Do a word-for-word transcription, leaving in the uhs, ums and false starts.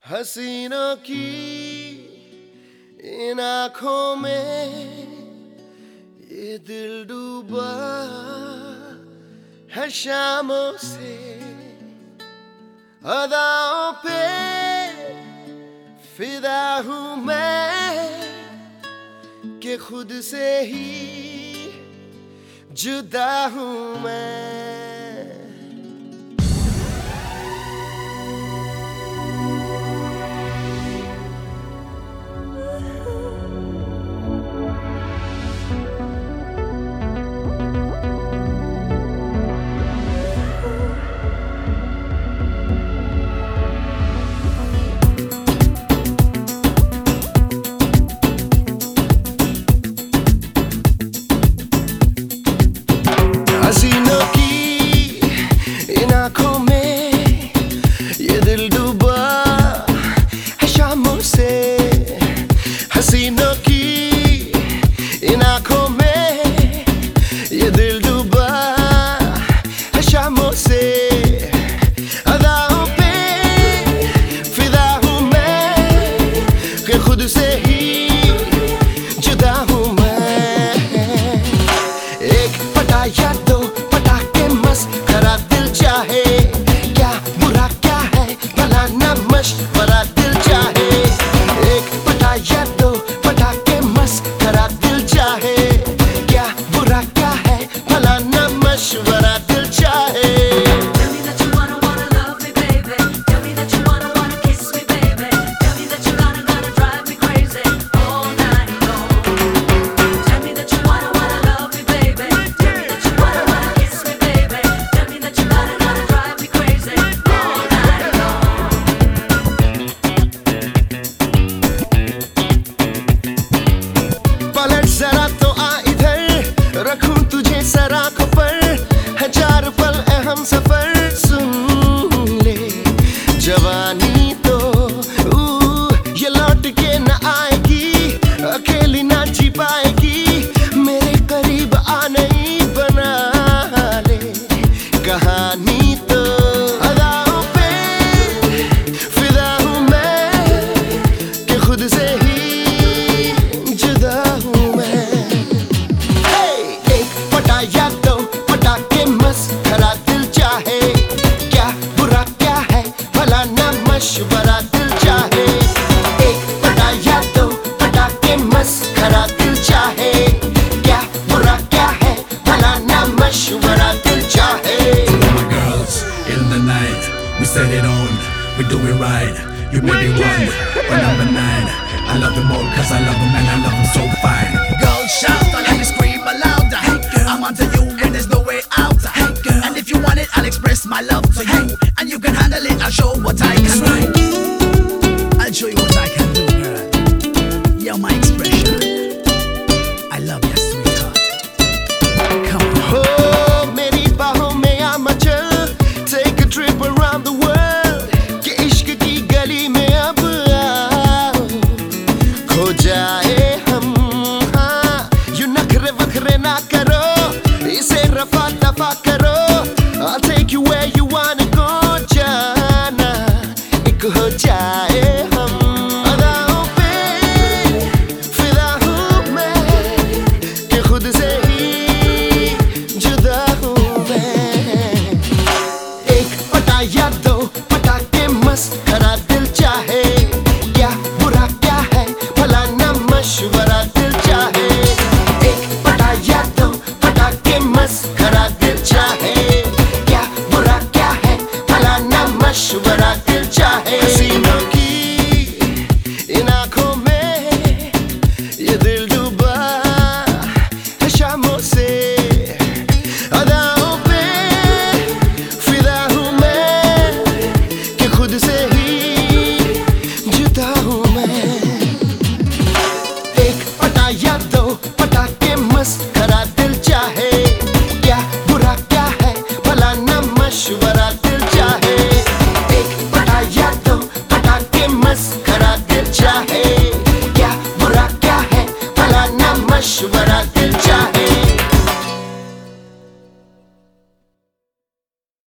हसीनों की इन आँखों में ये दिल डूबा है शामों से। अदाओं पे फिदा हूँ मैं कि खुद से ही जुदा हूँ मैं। हसीनों की इन आँखों में ये दिल डूबा है शामों से। हसीनों की इन आँखों में ये दिल डूबा है शामों से। अदाओं पे फिदा हूँ मैं कि खुद से ही जुदा हूँ मैं। एक पटा या दो पटाके मस्त खरा दिल चाहे, क्या बुरा क्या है भला न मशवरा दिल चाहे। एक पटा या दो पटाके मस्त खरा दिल चाहे, क्या बुरा क्या है भला न मशवरा दिल चाहे। जरा तो आ इधर रखूं तुझे सराखों पर, है चार पल अहम सफर सुन ले। जवानी तो ये लौट के न आएगी, अकेली ना जी पाएगी। मेरे करीब आ नहीं बना ले कहानी तो। अदाओं पे फिदा हूँ मैं कि खुद से ही जुदा हूँ। या दो पटाके मस्त खरा दिल चाहे, क्या बुरा क्या है भला न मशवरा दिल चाहे। एक पटा या दो पटाके मस्त खरा दिल चाहे, क्या बुरा क्या है भला न मशवरा दिल चाहे। My girls in the night, we set it on, we do it right. You baby one, but number nine. I love them all cause I love them and I love them so fine. Girls shout, I let me scream louder. I'm onto you and there's no way out. And if you want it, I'll express my love to you. And you can handle it, I'll show what I can do. I'll show you what I can do, girl. You're my expression. I love you, sweetheart. Come on. Oh, मेरी बाहों में आ मचल, take a trip around the world. कि इश्क की गली में अब आओ, खो जाए हम। हाँ, यू नखरे वखरे ना करो, इसे रफा दफा करो। I'll take you where you wanna go, जाना एक हो जाए हम। अदाओं पे फिदा हूँ मैं कि खुद से ही जुदा हूँ मैं। एक पटा या दो पटाके मस्त खरा दिल चाहे, क्या बुरा क्या है भला न मशवरा दिल चाहे। एक पटा या दो पटाके मस्त खरा दिल चाहे, क्या बुरा क्या है भला न मशवरा दिल चाहे।